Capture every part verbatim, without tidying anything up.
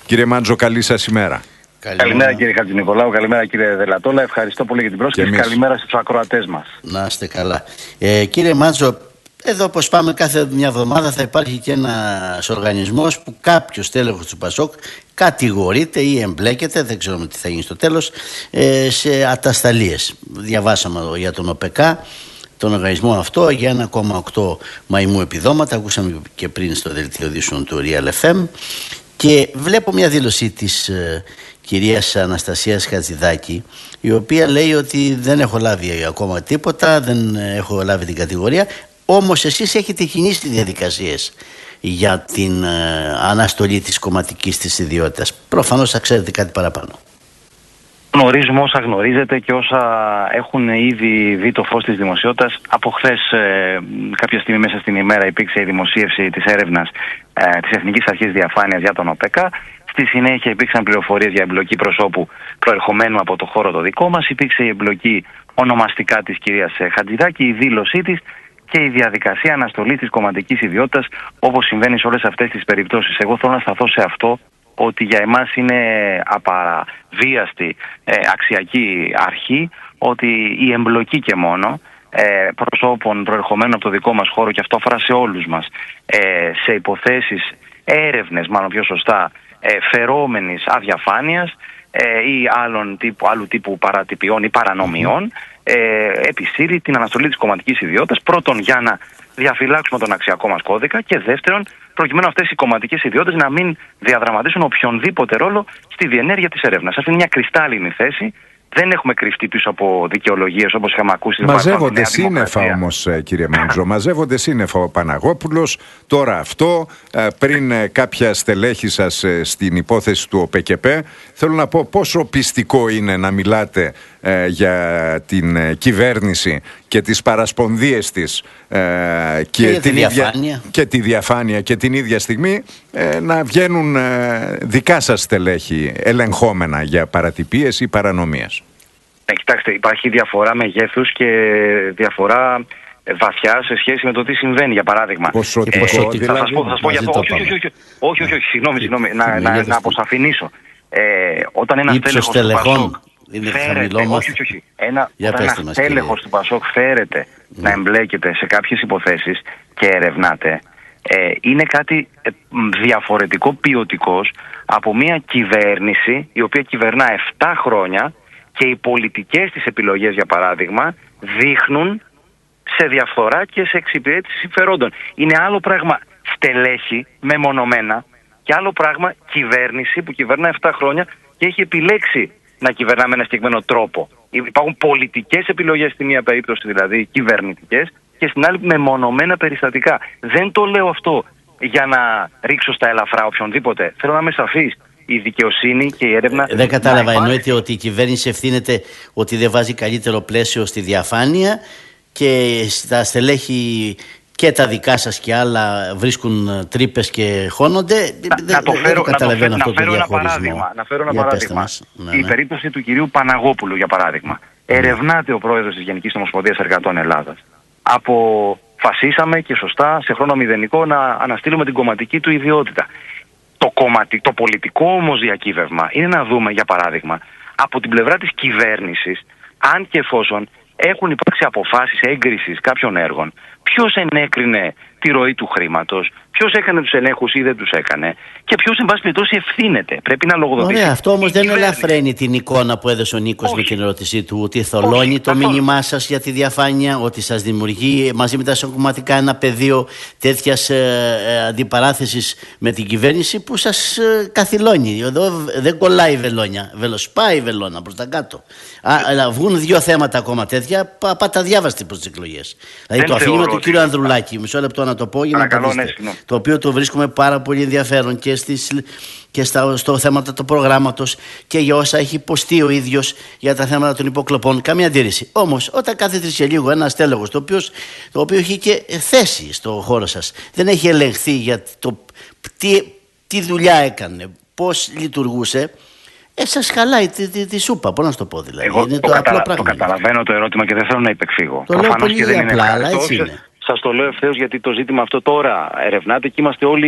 Κύριε Μάντζο, καλή σας ημέρα. Καλημέρα, καλημέρα κύριε Χατζηνικολάου, καλημέρα κύριε Δελατόλα. Ευχαριστώ πολύ για την πρόσκληση. Καλημέρα στους ακροατές μας. Να είστε καλά. Ε, κύριε Μάντζο, εδώ όπως πάμε κάθε μια εβδομάδα θα υπάρχει και ένας οργανισμός που κάποιος τέλεχος του Πασόκ κατηγορείται ή εμπλέκεται, δεν ξέρουμε τι θα γίνει στο τέλος, ε, σε ατασταλίες. Διαβάσαμε για τον ΟΠΕΚΑ, τον οργανισμό αυτό, για ένα κόμμα οκτώ μαϊμού επιδόματα. Ακούσαμε και πριν στο δελτίο ειδήσεων του Real εφ εμ. Και βλέπω μια δήλωση της ε, κυρίας Αναστασίας Χατζηδάκη, η οποία λέει ότι δεν έχω λάβει ακόμα τίποτα, δεν έχω λάβει την κατηγορία. Όμως εσείς έχετε κινήσει διαδικασίες για την ε, αναστολή της κομματικής της ιδιότητας. Προφανώς θα ξέρετε κάτι παραπάνω. Γνωρίζουμε όσα γνωρίζετε και όσα έχουν ήδη δει το φως της δημοσιότητας. Από χθες, ε, κάποια στιγμή μέσα στην ημέρα, υπήρξε η δημοσίευση της έρευνας ε, της Εθνικής Αρχής Διαφάνειας για τον ΟΠΕΚΑ. Στη συνέχεια υπήρξαν πληροφορίες για εμπλοκή προσώπου προερχομένου από το χώρο το δικό μας. Υπήρξε η εμπλοκή ονομαστικά της κυρίας Χατζηδάκη, η δήλωσή της και η διαδικασία αναστολής της κομματικής ιδιότητας, όπως συμβαίνει σε όλες αυτές τις περιπτώσεις. Εγώ θέλω να σταθώ σε αυτό, ότι για εμάς είναι απαραβίαστη ε, αξιακή αρχή, ότι η εμπλοκή και μόνο ε, προσώπων προερχομένων από το δικό μας χώρο, και αυτό αφορά σε όλους μας, ε, σε υποθέσεις, έρευνες μάλλον πιο σωστά, ε, φερόμενης αδιαφάνειας ε, ή άλλων τύπου, άλλου τύπου παρατυπιών ή παρανομιών, ε, επισύρει την αναστολή της κομματικής ιδιότητας, πρώτον για να διαφυλάξουμε τον αξιακό μας κώδικα και δεύτερον προκειμένου αυτές οι κομματικές ιδιότητες να μην διαδραματίσουν οποιονδήποτε ρόλο στη διενέργεια της έρευνας. Αυτή είναι μια κρυστάλλινη θέση. Δεν έχουμε κρυφτεί πίσω από δικαιολογίες όπως είχαμε ακούσει. Μαζεύονται σύννεφα όμως, κύριε Μάντζο. Μαζεύονται σύννεφα. Ο Παναγόπουλος, τώρα αυτό, πριν κάποια στελέχη σας στην υπόθεση του ΟΠΕΚΕΠΕ. Θέλω να πω πόσο πιστικό είναι να μιλάτε ε, για την κυβέρνηση και τις παρασπονδίες της ε, και, και, την τη ίδια, και τη διαφάνεια και την ίδια στιγμή ε, να βγαίνουν ε, δικά σας στελέχη ελεγχόμενα για παρατυπίες ή παρανομίες. Ε, κοιτάξτε, υπάρχει διαφορά μεγέθους και διαφορά βαθιά σε σχέση με το τι συμβαίνει, για παράδειγμα. Ποσοτικό, ε, δηλαδή, θα σας πω, θα σας πω για το. Όχι, όχι, όχι, όχι, όχι, όχι, συγγνώμη, συγγνώμη, να, να, να αποσαφηνίσω. Ε, όταν ένας τέλεχος του Πασόκ φέρεται, όχι, όχι, όχι, ένα, όταν ένας τέλεχος του Πασόκ φέρεται ναι. να εμπλέκεται σε κάποιες υποθέσεις και ερευνάται, ε, είναι κάτι ε, διαφορετικό ποιοτικός από μια κυβέρνηση η οποία κυβερνά επτά χρόνια και οι πολιτικές της επιλογές, για παράδειγμα, δείχνουν σε διαφθορά και σε εξυπηρέτηση συμφερόντων. Είναι άλλο πράγμα στελέχη μεμονωμένα και άλλο πράγμα κυβέρνηση που κυβερνά επτά χρόνια και έχει επιλέξει να κυβερνά με ένα συγκεκριμένο τρόπο. Υπάρχουν πολιτικές επιλογές στη μία περίπτωση, δηλαδή κυβερνητικές, και στην άλλη μεμονωμένα περιστατικά. Δεν το λέω αυτό για να ρίξω στα ελαφρά οποιονδήποτε. Θέλω να είμαι σαφής. Η δικαιοσύνη και η έρευνα. Δεν κατάλαβα. Εννοείται ότι η κυβέρνηση ευθύνεται ότι δεν βάζει καλύτερο πλαίσιο στη διαφάνεια και στα στελέχη και τα δικά σας και άλλα βρίσκουν τρύπες και χώνονται. Να, δεν, να το φέρω, δεν καταλαβαίνω να αυτό φέρω το ένα διαχωρισμό. παράδειγμα. Να φέρω ένα Για παράδειγμα. Ναι, η ναι. περίπτωση του κυρίου Παναγόπουλου, για παράδειγμα. Ναι. Ερευνάται ο πρόεδρος της Γενικής Ομοσπονδίας Εργατών Ελλάδας. Αποφασίσαμε και σωστά σε χρόνο μηδενικό να αναστείλουμε την κομματική του ιδιότητα. Το, κομματι... το πολιτικό όμως διακύβευμα είναι να δούμε, για παράδειγμα, από την πλευρά της κυβέρνησης, αν και εφόσον έχουν υπάρξει αποφάσεις έγκρισης κάποιων έργων, ποιος ενέκρινε τη ροή του χρήματος, ποιος έκανε τους ελέγχους ή δεν τους έκανε και ποιος εν πάση περιπτώσει ευθύνεται. Πρέπει να λογοδοτήσει. Ωραία, αυτό όμως δεν ελαφραίνει την εικόνα που έδωσε ο Νίκος με την ερώτησή του, ότι θολώνει Όχι, το καθώς. μήνυμά σας για τη διαφάνεια, ότι σας δημιουργεί μαζί με τα σωματικά ένα πεδίο τέτοιας ε, ε, αντιπαράθεσης με την κυβέρνηση που σας ε, καθυλώνει. Εδώ δεν κολλάει βελόνια, βελοσπάει βελόνα προς τα κάτω. Α, αλλά βγουν δύο θέματα ακόμα τέτοια, πα, πάτε αδιάβαστοι προς τις εκλογές. Δηλαδή το αφήγημα του κύριου Ανδρουλάκη, μισό λεπτό να το πω για να το δείτε, το οποίο το βρίσκουμε πάρα πολύ ενδιαφέρον και, στις, και στα, στο θέμα του προγράμματος και για όσα έχει υποστεί ο ίδιος για τα θέματα των υποκλοπών. Καμία αντίρρηση. Όμως, όταν κάθεται σε λίγο ένας τέλεχος, το οποίο, το οποίο έχει και θέση στο χώρο σας, δεν έχει ελεγχθεί για το τι, τι δουλειά έκανε, πώς λειτουργούσε, Ε, σας χαλάει τη, τη, τη σούπα, πώς να σου το πω δηλαδή. Εγώ είναι το, το, καταλα... απλό το καταλαβαίνω το ερώτημα και δεν θέλω να υπεκφύγω. Το λέω πολύ απλά, αλλά έτσι είναι. Σας το λέω ευθέως γιατί το ζήτημα αυτό τώρα ερευνάται και είμαστε όλοι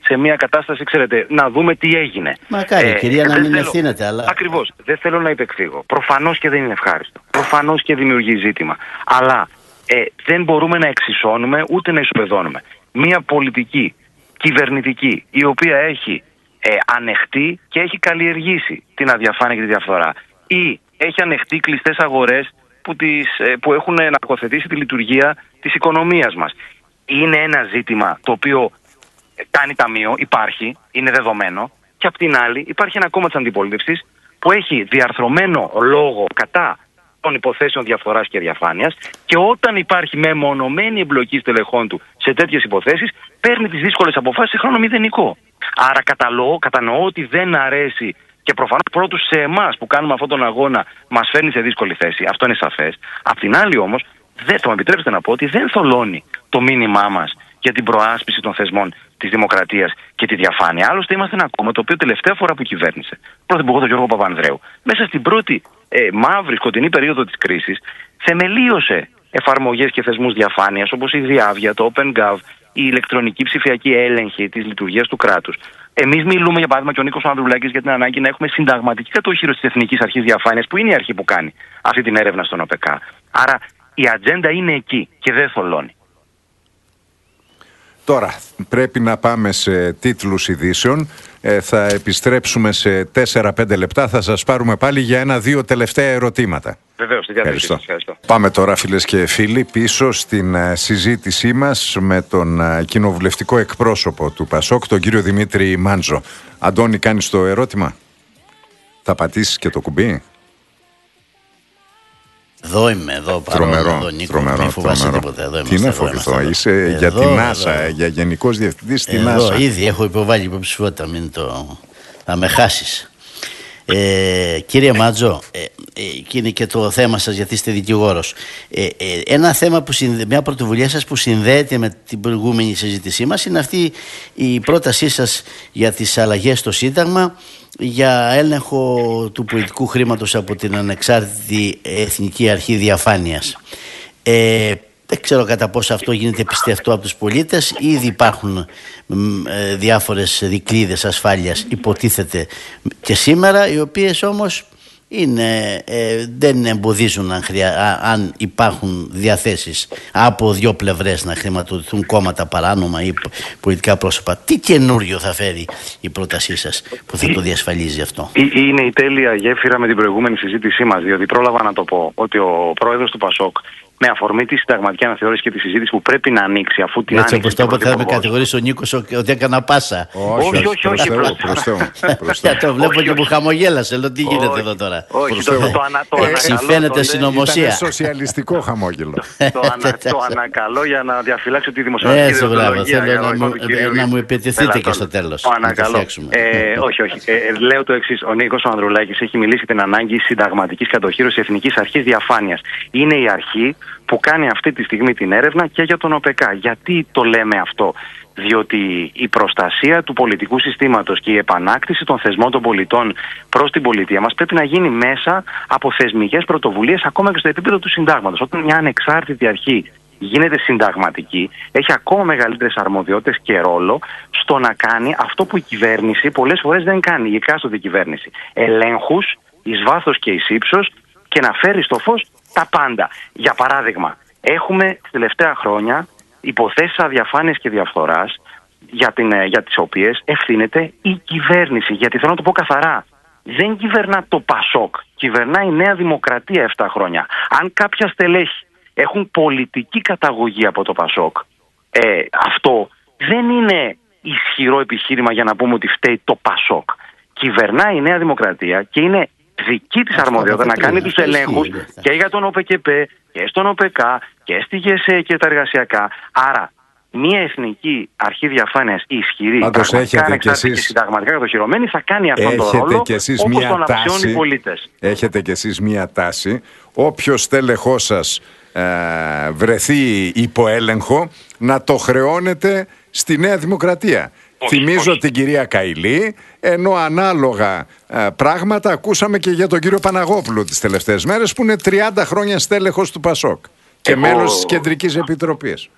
σε μια κατάσταση, ξέρετε, να δούμε τι έγινε. Μακάρι, ε, κυρία, να μην ευθύνεται, αλλά... Ακριβώς, δεν θέλω να υπεκφύγω. Προφανώς και δεν είναι ευχάριστο. Προφανώς και δημιουργεί ζήτημα. Αλλά ε, δεν μπορούμε να εξισώνουμε ούτε να ισοπεδώνουμε. Μια πολιτική κυβερνητική, η οποία έχει ε, ανεχτεί και έχει καλλιεργήσει την αδιαφάνεια και τη διαφθορά, ή έχει ανεχτεί κλειστές αγορές που, τις, ε, που έχουν ναρκοθετήσει τη λειτουργία της οικονομίας μας. Είναι ένα ζήτημα το οποίο κάνει ταμείο, υπάρχει, είναι δεδομένο, και απ' την άλλη υπάρχει ένα κόμμα της αντιπολίτευσης που έχει διαρθρωμένο λόγο κατά των υποθέσεων διαφθοράς και διαφάνειας, και όταν υπάρχει μεμονωμένη εμπλοκή στελεχών του σε τέτοιες υποθέσεις, παίρνει τις δύσκολες αποφάσεις σε χρόνο μηδενικό. Άρα καταλώ, κατανοώ ότι δεν αρέσει, και προφανώς πρώτους σε εμάς που κάνουμε αυτόν τον αγώνα μας φέρνει σε δύσκολη θέση. Αυτό είναι σαφές. Απ' την άλλη όμως, δεν, θα μου επιτρέψετε να πω ότι δεν θολώνει το μήνυμά μας για την προάσπιση των θεσμών της δημοκρατίας και τη διαφάνεια. Άλλωστε, είμαστε ένα κόμμα το οποίο τελευταία φορά που κυβέρνησε, πρωθυπουργό τον Γιώργο Παπανδρέου, μέσα στην πρώτη ε, μαύρη σκοτεινή περίοδο της κρίσης, θεμελίωσε εφαρμογές και θεσμούς διαφάνειας όπως η Διάβια, το OpenGov, η ηλεκτρονική ψηφιακή έλεγχη της λειτουργίας του κράτους. Εμείς μιλούμε, για παράδειγμα, και ο Νίκος Ανδρουλάκης, για την ανάγκη να έχουμε συνταγματική κατοχήρωση της Εθνικής Αρχής Διαφάνειας, που είναι η αρχή που κάνει αυτή την έρευνα στον ΟΠΕΚΑ. Άρα η ατζέντα είναι εκεί και δεν θολώνει. Τώρα πρέπει να πάμε σε τίτλους ειδήσεων. Ε, θα επιστρέψουμε σε τέσσερα πέντε λεπτά. Θα σας πάρουμε πάλι για ένα-δύο τελευταία ερωτήματα. Βεβαίως, στη διάθεσή σας. Ευχαριστώ. Πάμε τώρα, φίλες και φίλοι, πίσω στην uh, συζήτησή μας με τον uh, κοινοβουλευτικό εκπρόσωπο του ΠΑΣΟΚ, τον κύριο Δημήτρη Μάντζο. Αντώνη, κάνεις το ερώτημα? Θα πατήσεις και το κουμπί? Εδώ είμαι, εδώ τρομερό, εδώ, Νίκο, τρομερό, μην φοβάσαι τρομερό. τίποτα. Εδώ Τι είναι φοβηθώ, είσαι εδώ, για την NASA, για γενικός διευθυντής στην NASA. Εδώ, ήδη έχω υποβάλει υποψηφιότητα, μην το... θα με χάσεις. Ε, κύριε Μάτζο, ε, ε, και είναι και το θέμα σας, γιατί είστε δικηγόρος. Ε, ε, ένα θέμα που συνδε... μια πρωτοβουλία σας που συνδέεται με την προηγούμενη συζήτησή μας είναι αυτή η πρότασή σας για τις αλλαγές στο Σύνταγμα, για έλεγχο του πολιτικού χρήματος από την ανεξάρτητη Εθνική Αρχή Διαφάνειας. Ε, δεν ξέρω κατά πόσο αυτό γίνεται πιστευτό από τους πολίτες. Ήδη υπάρχουν ε, διάφορες δικλείδες ασφάλειας, υποτίθεται και σήμερα, οι οποίες όμως είναι, ε, δεν εμποδίζουν αν, χρειά, αν υπάρχουν διαθέσεις από δύο πλευρές να χρηματοδοτηθούν κόμματα παράνομα ή πολιτικά πρόσωπα. Τι καινούριο θα φέρει η πρότασή σας που θα το διασφαλίζει αυτό? Είναι η τέλεια γέφυρα με την προηγούμενη συζήτησή μας, διότι πρόλαβα να το πω ότι ο πρόεδρος του ΠΑΣΟΚ, με αφορμή τη συνταγματική αναθεώρηση και τη συζήτηση που πρέπει να ανοίξει, αφού την άνοιξε. Έτσι όπως το είπα, θα με κατηγορήσει ο Νίκος ότι έκανα πάσα. Όχι, όχι, όχι. Για το βλέπω και μου χαμογέλασε. Λέω τι γίνεται εδώ τώρα. Όχι, το συμφαίνεται συνωμοσία. Ήταν σοσιαλιστικό χαμόγελο. Το ανακαλώ για να διαφυλάξω τη δημοσιογραφική Έτσι, μπράβο. Θέλω να μου επιτεθείτε και στο τέλος. Το ανακαλώ. Όχι, όχι. Λέω το εξής. Ο Νίκος Ανδρουλάκης έχει μιλήσει την ανάγκη συνταγματικής κατοχήρωσης Εθνικής Αρχής Διαφάνειας. Είναι η αρχή που κάνει αυτή τη στιγμή την έρευνα και για τον ΟΠΕΚΑ. Γιατί το λέμε αυτό? Διότι η προστασία του πολιτικού συστήματος και η επανάκτηση των θεσμών των πολιτών προς την πολιτεία μας πρέπει να γίνει μέσα από θεσμικές πρωτοβουλίες, ακόμα και στο επίπεδο του συντάγματος. Όταν μια ανεξάρτητη αρχή γίνεται συνταγματική, έχει ακόμα μεγαλύτερες αρμοδιότητες και ρόλο στο να κάνει αυτό που η κυβέρνηση πολλές φορές δεν κάνει, η εκάστοτε κυβέρνηση. Ελέγχους εις βάθος και εις ύψος, και να φέρει στο φως τα πάντα. Για παράδειγμα, έχουμε τα τελευταία χρόνια υποθέσεις αδιαφάνειας και διαφθοράς για, την, για τις οποίες ευθύνεται η κυβέρνηση. Γιατί θέλω να το πω καθαρά, δεν κυβερνά το ΠΑΣΟΚ, κυβερνά η Νέα Δημοκρατία επτά χρόνια. Αν κάποια στελέχη έχουν πολιτική καταγωγή από το ΠΑΣΟΚ, ε, αυτό δεν είναι ισχυρό επιχείρημα για να πούμε ότι φταίει το ΠΑΣΟΚ. Κυβερνά η Νέα Δημοκρατία και είναι δική της αρμοδιότητα να κάνει τους ελέγχους και για τον ΟΠΕΚΕΠΕ και στον ΟΠΕΚΑ και στη ΓΕΣΕ και τα εργασιακά. Άρα, μια εθνική αρχή διαφάνειας ισχυρή, πραγματικά ανεξάρτητη και συνταγματικά κατοχυρωμένη, θα κάνει αυτόν τον ρόλο, όπως τον αξιώνουν οι πολίτες. Έχετε κι εσείς μια τάση, όποιος τέλεχός σας ε, βρεθεί υπό έλεγχο, να το χρεώνετε στη Νέα Δημοκρατία. Όχι, Θυμίζω όχι. την κυρία Καηλή, ενώ ανάλογα ε, πράγματα ακούσαμε και για τον κύριο Παναγόπουλο τις τελευταίες μέρες, που είναι τριάντα χρόνια στέλεχος του ΠΑΣΟΚ και Εγώ... μέλος της Κεντρικής Επιτροπής.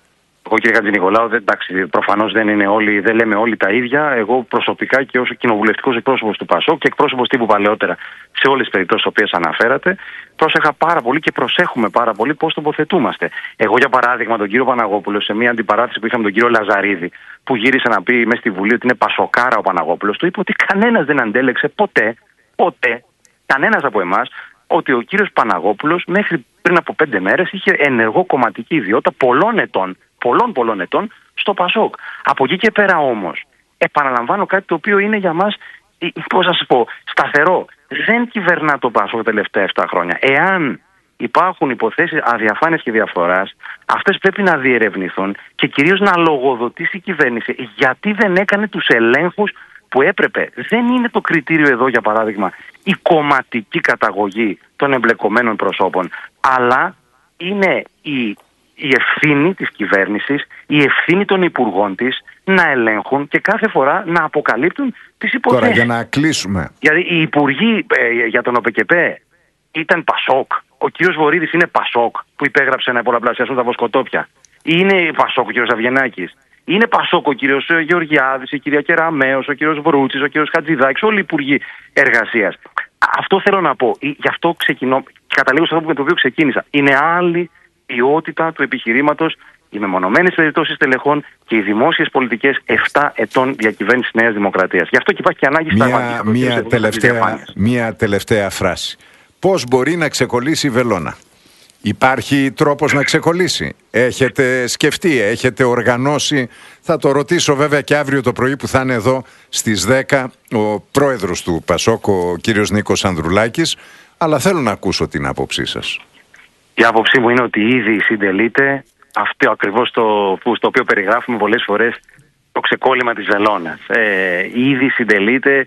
Εγώ, κύριε Χατζηνικολάου, εντάξει, προφανώς δεν, είναι όλοι, δεν λέμε όλοι τα ίδια. Εγώ προσωπικά και ως κοινοβουλευτικός εκπρόσωπος του ΠΑΣΟΚ και εκπρόσωπος τύπου παλαιότερα σε όλες τις περιπτώσεις τις οποίες αναφέρατε, πρόσεχα πάρα πολύ και προσέχουμε πάρα πολύ πώς τοποθετούμαστε. Εγώ, για παράδειγμα, τον κύριο Παναγόπουλο, σε μια αντιπαράθεση που είχαμε τον κύριο Λαζαρίδη, που γύρισε να πει μέσα στη Βουλή ότι είναι πασοκάρα ο Παναγόπουλος, του είπε ότι κανένας δεν αντέλεξε ποτέ, ποτέ, κανένας από εμάς, ότι ο κύριος Παναγόπουλος μέχρι πριν από πέντε μέρες είχε ενεργό κομματική ιδιότητα πολλών ετών, πολλών πολλών ετών στο ΠΑΣΟΚ. Από εκεί και πέρα όμως, επαναλαμβάνω κάτι το οποίο είναι για μας, πώς να σας πω, σταθερό. Δεν κυβερνά το ΠΑΣΟΚ τα τελευταία επτά χρόνια. Εάν υπάρχουν υποθέσεις αδιαφάνειας και διαφθοράς, αυτές πρέπει να διερευνηθούν και κυρίως να λογοδοτήσει η κυβέρνηση γιατί δεν έκανε τους ελέγχους που έπρεπε. Δεν είναι το κριτήριο εδώ, για παράδειγμα, η κομματική καταγωγή των εμπλεκομένων προσώπων, αλλά είναι η, η ευθύνη της κυβέρνησης, η ευθύνη των υπουργών της να ελέγχουν και κάθε φορά να αποκαλύπτουν τις υποθέσεις. Τώρα, για να κλείσουμε. Δηλαδή, οι υπουργοί ε, για τον ΟΠΕΚΕΠΕ ήταν Πασόκ. Ο κύριος Βορίδης είναι Πασόκ που υπέγραψε να πολλαπλασιαστούν τα βοσκοτόπια. Είναι Πασόκ ο κύριος Αβγενάκης. Είναι Πασόκ ο κύριος Γεωργιάδης, η κυρία Κεραμέως, ο κύριος Βρούτσης, ο κύριος Χατζηδάκης, όλοι οι υπουργοί εργασίας. Αυτό θέλω να πω. Γι' αυτό ξεκινώ και καταλήγω σε αυτό με το οποίο ξεκίνησα. Είναι άλλη ποιότητα του επιχειρήματος, οι μεμονωμένες περιπτώσεις τελεχών και οι δημόσιες πολιτικές επτά ετών διακυβέρνησης Νέας Δημοκρατίας. Γι' αυτό και υπάρχει και ανάγκη στα Μία, μία, τελευταία, μία τελευταία φράση. Πώς μπορεί να ξεκολλήσει η βελόνα? Υπάρχει τρόπος να ξεκολλήσει? Έχετε σκεφτεί, έχετε οργανώσει? Θα το ρωτήσω βέβαια και αύριο το πρωί που θα είναι εδώ στις δέκα ο πρόεδρος του ΠΑΣΟΚ, ο κύριος Νίκος Ανδρουλάκης, αλλά θέλω να ακούσω την άποψή σας. Η άποψή μου είναι ότι ήδη συντελείται αυτό ακριβώς το, που, στο οποίο περιγράφουμε πολλές φορές το ξεκόλλημα της βελόνας. Ε, ήδη συντελείται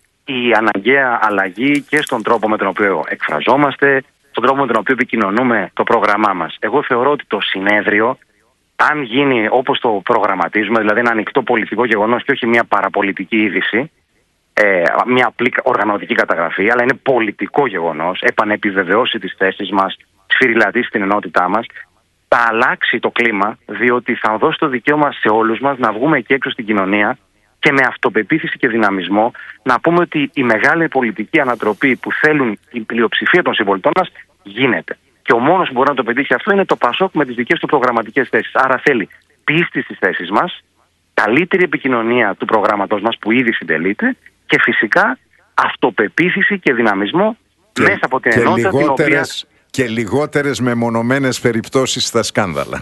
η αναγκαία αλλαγή και στον τρόπο με τον οποίο εκφραζόμαστε, στον τρόπο με τον οποίο επικοινωνούμε το πρόγραμμά μας. Εγώ θεωρώ ότι το συνέδριο, αν γίνει όπως το προγραμματίζουμε, δηλαδή ένα ανοιχτό πολιτικό γεγονός και όχι μια παραπολιτική είδηση, ε, μια απλή οργανωτική καταγραφή, αλλά είναι πολιτικό γεγονός, επανεπιβεβαιώσει τις θέσεις μας, σφυριλατήσει την ενότητά μας, θα αλλάξει το κλίμα, διότι θα δώσει το δικαίωμα σε όλους μας να βγούμε εκεί έξω στην κοινωνία και με αυτοπεποίθηση και δυναμισμό να πούμε ότι η μεγάλη πολιτική ανατροπή που θέλουν η πλειοψηφία των συμπολιτών μας γίνεται. Και ο μόνος που μπορεί να το πετύχει αυτό είναι το ΠΑΣΟΚ με τις δικές του προγραμματικές θέσεις. Άρα θέλει πίστη στις θέσεις μας, καλύτερη επικοινωνία του προγράμματος μας που ήδη συντελείται και φυσικά αυτοπεποίθηση και δυναμισμό και, μέσα από την ενότητα την οποία... Και λιγότερες μεμονωμένες περιπτώσεις στα σκάνδαλα.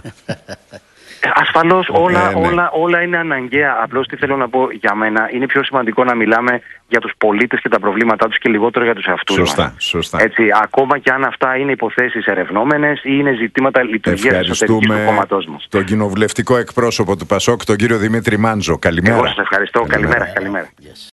Ασφαλώς όλα, ε, ναι. όλα, όλα είναι αναγκαία. Απλώς τι θέλω να πω για μένα, είναι πιο σημαντικό να μιλάμε για τους πολίτες και τα προβλήματά τους και λιγότερο για τους εαυτούς μας. Σωστά, σωστά. Έτσι, ακόμα και αν αυτά είναι υποθέσεις ερευνόμενες ή είναι ζητήματα λειτουργίας της εσωτερικής του κόμματός μας. Τον κοινοβουλευτικό εκπρόσωπο του ΠΑΣΟΚ, τον κύριο Δημήτρη Μάντζο. Καλημέρα. Εγώ σας ευχαριστώ. Καλημέρα. καλημέρα. καλημέρα. Yes.